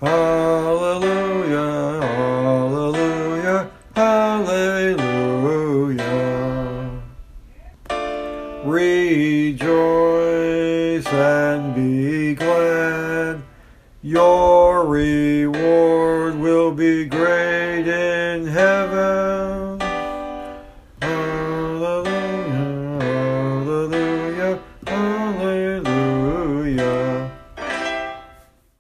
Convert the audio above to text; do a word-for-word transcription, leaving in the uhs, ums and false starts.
Hallelujah, hallelujah, hallelujah. Rejoice and be glad, your